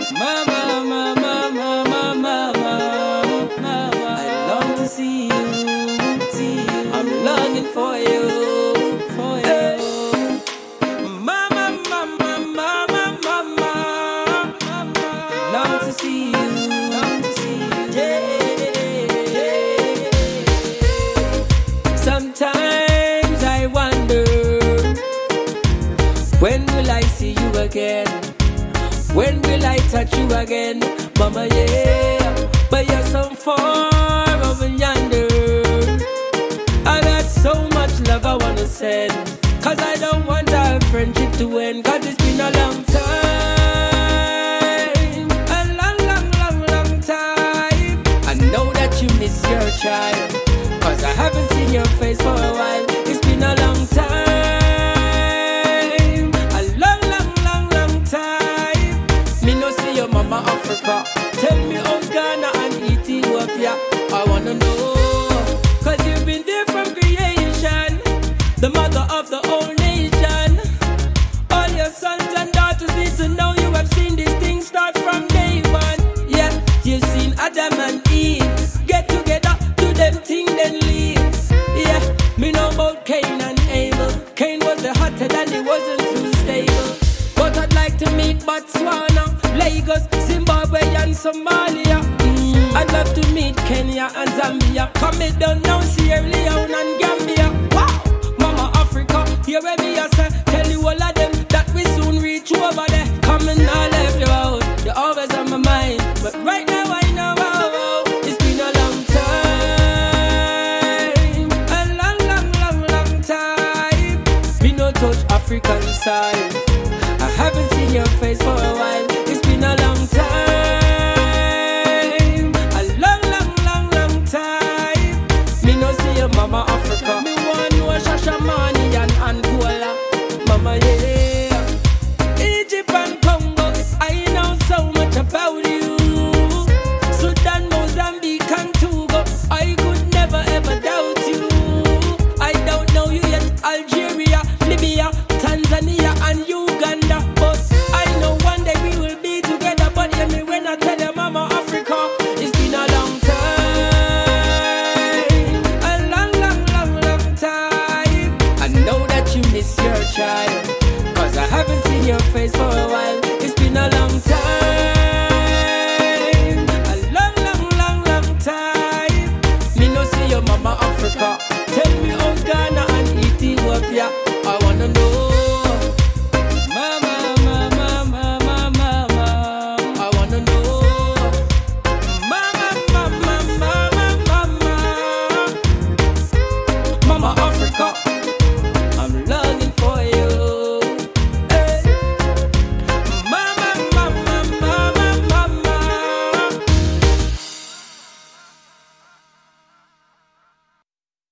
Mama, mama, mama, mama, mama, I long to see you, see you. I'm longing for you, for you. Mama, mama, mama, mama, mama, long to see you, long to see you. Yeah. Sometimes I wonder, when will I see you again? When will I touch you again? Mama, yeah. But you're so far over yonder. I got so much love I wanna send, cause I don't want our friendship to end. Cause it's been a long time, a long, long, long, long time. I know that you miss your child, cause I haven't seen your face for a while. It's been a long time, a long, long, long, long time. Me no see your mama Africa. Tell me how's Ghana and Ethiopia. I wanna know, cause you've been there from creation, the mother of the whole nation. All your sons and daughters need to know you have seen these things start from day one. Yeah, you've seen Adam and Eve get together, do them thing, then leave. Yeah, me know about Cain and Abel. Cain was the hothead and he wasn't too stable. But I'd like to meet Botswana, Lagos, Zimbabwe and Somalia. I'd love to meet Kenya and Zambia. Come it down now, Sierra Leone and Gambia. Wow, Mama Africa, here where me I say, tell you all of them that we soon reach over there. Come and I left you out, you're always on my mind. But right now I know, it's been a long time, a long, long, long, long time. Me no touch African side, I haven't seen your face for a while. It's been a long time, a long, long, long, long time. Me no see your mama Africa. Me want know Shashamani and Angola. Mama, yeah. Egypt and Congo, I know so much about you. Sudan, Mozambique and Togo, I could never ever doubt you. I don't know you yet. Algeria, Libya, Tanzania and Uganda, but I know one day we will be together. But hear me when I tell you, Mama Africa, it's been a long time, a long, long, long, long time. I know that you miss your child, cause I haven't seen your face for a while. It's been a long time.